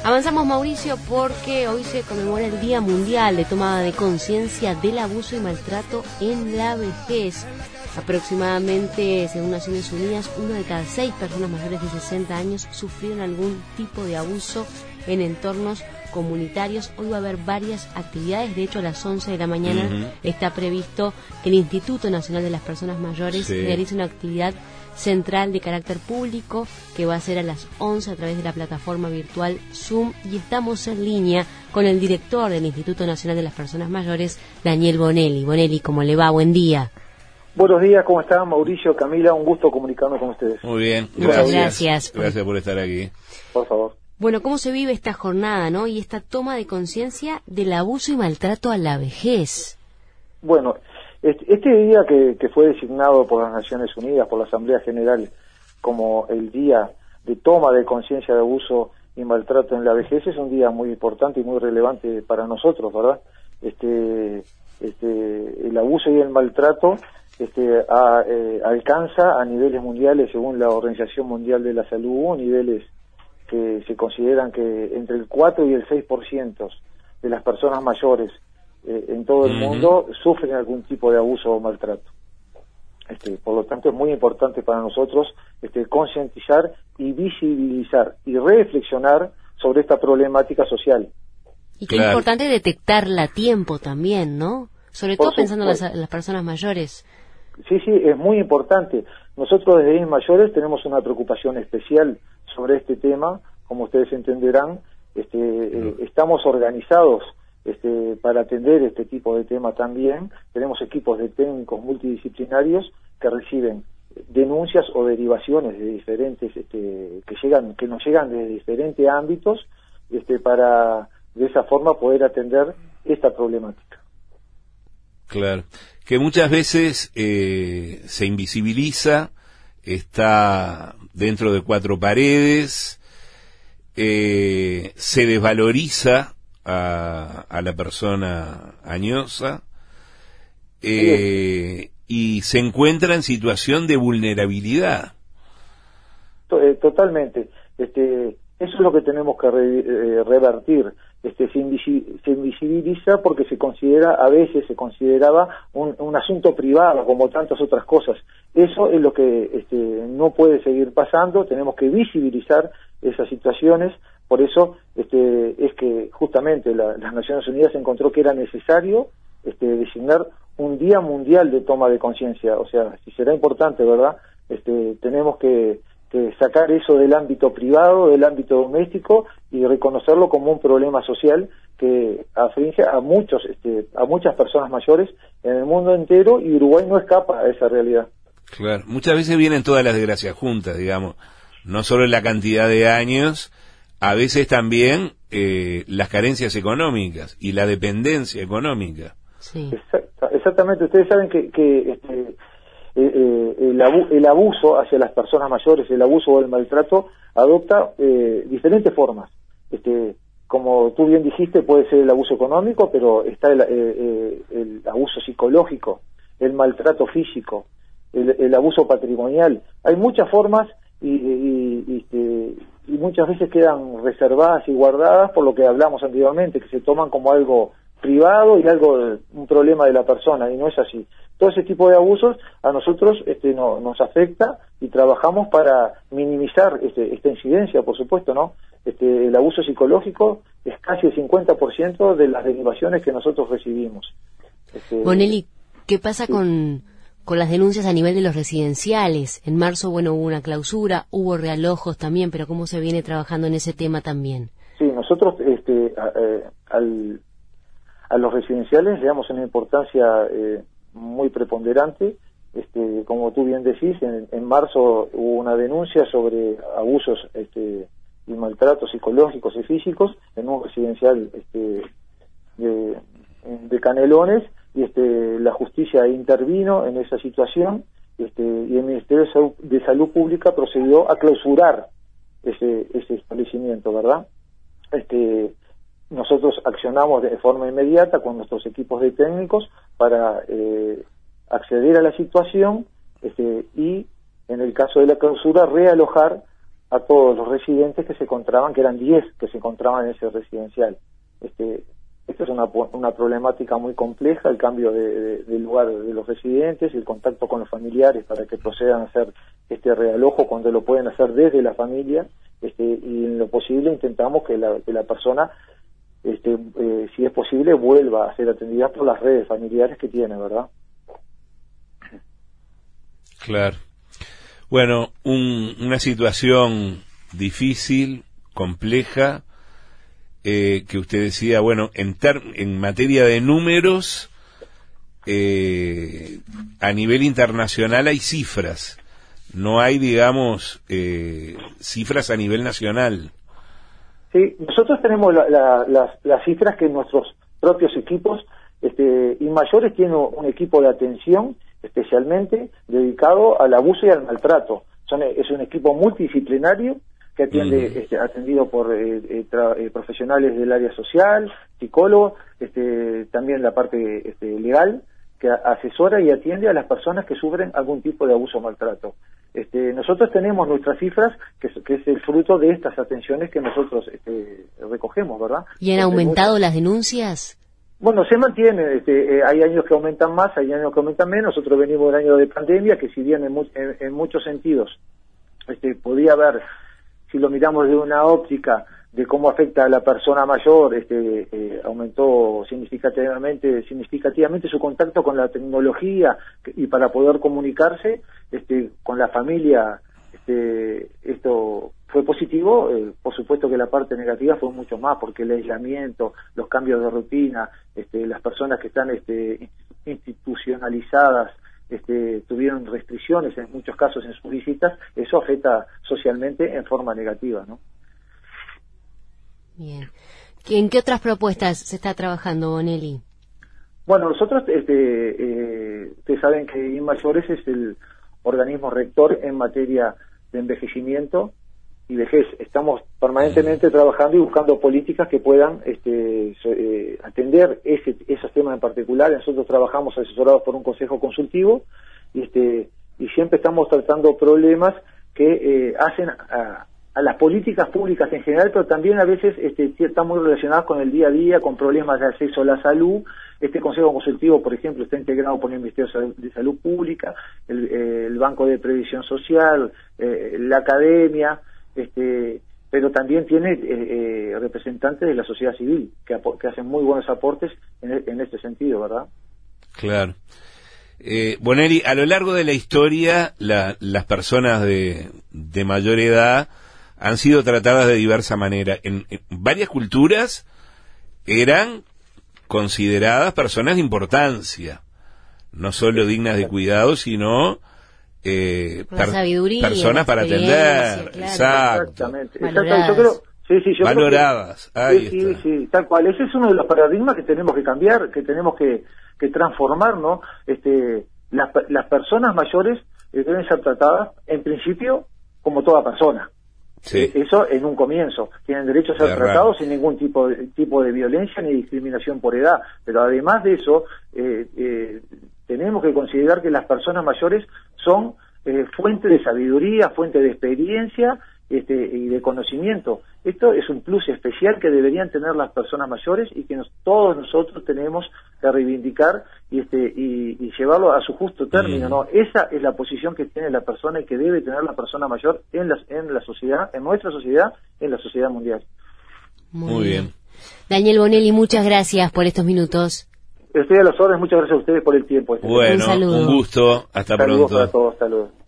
Avanzamos, Mauricio, porque hoy se conmemora el Día Mundial de Toma de Conciencia del Abuso y Maltrato en la Vejez. Aproximadamente, según Naciones Unidas, 1 de cada 6 personas mayores de 60 años sufrieron algún tipo de abuso en entornos comunitarios. Hoy va a haber varias actividades. De hecho, a las 11 de la mañana está previsto que el Instituto Nacional de las Personas Mayores realice una actividad central de carácter público que va a ser a las 11 a través de la plataforma virtual Zoom, y estamos en línea con el director del Instituto Nacional de las Personas Mayores, Daniel Bonelli. Bonelli, ¿cómo le va? Buen día. Buenos días, ¿cómo están? Mauricio, Camila, un gusto comunicarnos con ustedes. Muy bien, muchas gracias. Gracias por estar aquí. Por favor. Bueno, ¿cómo se vive esta jornada, no? Y esta toma de conciencia del abuso y maltrato a la vejez. Bueno, este día que fue designado por las Naciones Unidas, por la Asamblea General, como el día de toma de conciencia de abuso y maltrato en la vejez, es un día muy importante y muy relevante para nosotros, ¿verdad? El abuso y el maltrato alcanza a niveles mundiales, según la Organización Mundial de la Salud, niveles que se consideran que entre el 4 y el 6% de las personas mayores en todo el mundo sufren algún tipo de abuso o maltrato. Por lo tanto, es muy importante para nosotros concientizar y visibilizar y reflexionar sobre esta problemática social. Y qué importante detectarla a tiempo también, ¿no? Sobre todo pensando en las personas mayores. Sí, es muy importante. Nosotros desde INS-Mayores tenemos una preocupación especial sobre este tema, como ustedes entenderán. Estamos organizados para atender este tipo de tema también. Tenemos equipos de técnicos multidisciplinarios que reciben denuncias o derivaciones de diferentes que nos llegan de diferentes ámbitos para de esa forma poder atender esta problemática. Claro, que muchas veces se invisibiliza, está dentro de cuatro paredes, se desvaloriza a la persona añosa y se encuentra en situación de vulnerabilidad. Totalmente. Eso es lo que tenemos que revertir. Se invisibiliza porque a veces se consideraba un asunto privado, como tantas otras cosas. Eso es lo que no puede seguir pasando. Tenemos que visibilizar esas situaciones. Por eso es que justamente las Naciones Unidas encontró que era necesario designar un Día Mundial de Toma de Conciencia. O sea, si será importante, ¿verdad? Tenemos que sacar eso del ámbito privado, del ámbito doméstico, y reconocerlo como un problema social que aflige a muchas personas mayores en el mundo entero, y Uruguay no escapa a esa realidad. Claro, muchas veces vienen todas las desgracias juntas, digamos, no solo la cantidad de años, a veces también las carencias económicas y la dependencia económica. Sí. Exactamente. Ustedes saben que el abuso hacia las personas mayores, el abuso o el maltrato, adopta diferentes formas. Como tú bien dijiste, puede ser el abuso económico, pero está el abuso psicológico, el maltrato físico, el abuso patrimonial. Hay muchas formas y muchas veces quedan reservadas y guardadas por lo que hablamos anteriormente, que se toman como algo privado y un problema de la persona, y no es así. Todo ese tipo de abusos a nosotros nos afecta, y trabajamos para minimizar esta incidencia, por supuesto, ¿no? El abuso psicológico es casi el 50% de las derivaciones que nosotros recibimos. Bonelli, ¿qué pasa con las denuncias a nivel de los residenciales? En marzo, hubo una clausura, hubo realojos también, pero ¿cómo se viene trabajando en ese tema también? Sí, nosotros a los residenciales le damos una importancia muy preponderante. Como tú bien decís, en marzo hubo una denuncia sobre abusos y maltratos psicológicos y físicos en un residencial de Canelones, y la justicia intervino en esa situación, y el Ministerio de Salud Pública procedió a clausurar ese establecimiento, ¿verdad? Nosotros accionamos de forma inmediata con nuestros equipos de técnicos para acceder a la situación y, en el caso de la clausura, realojar a todos los residentes que se encontraban, que eran 10 que se encontraban en ese residencial. Esta es una problemática muy compleja, el cambio de lugar de los residentes, el contacto con los familiares para que procedan a hacer este realojo cuando lo pueden hacer desde la familia, y en lo posible intentamos que la persona, si es posible, vuelva a ser atendida por las redes familiares que tiene, ¿verdad? Claro. Bueno, una situación difícil, compleja, que usted decía, bueno, en materia de números, a nivel internacional hay cifras, no hay, digamos, cifras a nivel nacional. Sí, nosotros tenemos las cifras que nuestros propios equipos, Inmayores tiene un equipo de atención especialmente dedicado al abuso y al maltrato. Es un equipo multidisciplinario que atiende, atendido por profesionales del área social, psicólogos, también la parte legal, que asesora y atiende a las personas que sufren algún tipo de abuso o maltrato. Nosotros tenemos nuestras cifras, que es el fruto de estas atenciones que nosotros recogemos, ¿verdad? ¿Y han aumentado las denuncias? Bueno, se mantiene, hay años que aumentan más, hay años que aumentan menos. Nosotros venimos del año de pandemia, que si bien en muchos sentidos podía haber, si lo miramos de una óptica de cómo afecta a la persona mayor, aumentó significativamente su contacto con la tecnología y para poder comunicarse con la familia, esto fue positivo. Por supuesto que la parte negativa fue mucho más, porque el aislamiento, los cambios de rutina, las personas que están institucionalizadas, tuvieron restricciones en muchos casos en sus visitas. Eso afecta socialmente en forma negativa, ¿no? Bien. ¿En qué otras propuestas se está trabajando, Bonelli? Bueno, nosotros, ustedes saben que Inmayores es el organismo rector en materia de envejecimiento y vejez. Estamos permanentemente trabajando y buscando políticas que puedan atender esos temas en particular. Nosotros trabajamos asesorados por un consejo consultivo y siempre estamos tratando problemas que hacen a las políticas públicas en general, pero también a veces están muy relacionadas con el día a día, con problemas de acceso a la salud. Este consejo consultivo, por ejemplo, está integrado por el Ministerio de Salud Pública, el Banco de Previsión Social, la academia, pero también tiene representantes de la sociedad civil que hacen muy buenos aportes en este sentido, ¿verdad? Claro. Bonelli, a lo largo de la historia, las personas de mayor edad han sido tratadas de diversa manera. En varias culturas eran consideradas personas de importancia, no solo dignas de cuidado, sino personas para atender. Claro. Exactamente. Yo creo, valoradas. Sí, tal cual. Ese es uno de los paradigmas que tenemos que cambiar, que tenemos que transformar, ¿no? Las personas mayores deben ser tratadas, en principio, como toda persona. Sí. Eso en un comienzo. Tienen derecho a ser tratados sin ningún tipo de violencia ni discriminación por edad. Pero además de eso, tenemos que considerar que las personas mayores son fuente de sabiduría, fuente de experiencia y de conocimiento. Esto es un plus especial que deberían tener las personas mayores y que todos nosotros tenemos que reivindicar y llevarlo a su justo término, ¿no? Esa es la posición que tiene la persona y que debe tener la persona mayor en la sociedad, en nuestra sociedad, en la sociedad mundial. Muy bien. Daniel Bonelli, muchas gracias por estos minutos. Estoy a las órdenes, muchas gracias a ustedes por el tiempo. Bueno, un gusto, hasta pronto. Saludos para todos, hasta luego.